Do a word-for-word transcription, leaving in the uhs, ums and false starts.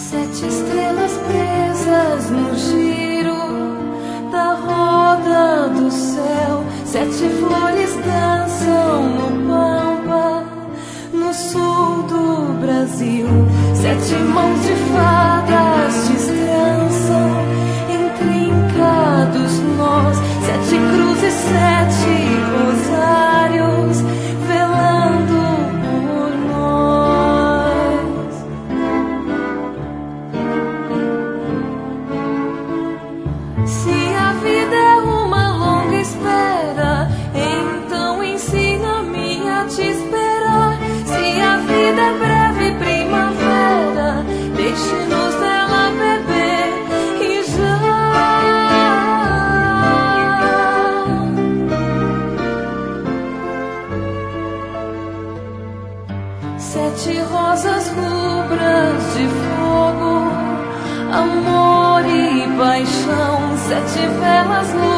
Sete estrelas presas no giro da roda do céu. Sete flores dançam no pampa, no sul do Brasil. Sete mãos de fadas destrançam intrincados nós. Sete cruzes, sete rosários velando por nós. Se a vida é uma longa espera, então ensina-me a te esperar. Se a vida é breve primavera, deixe-nos dela beber e já. Sete rosas rubras de fogo, amor e paixão. Sete velas luzes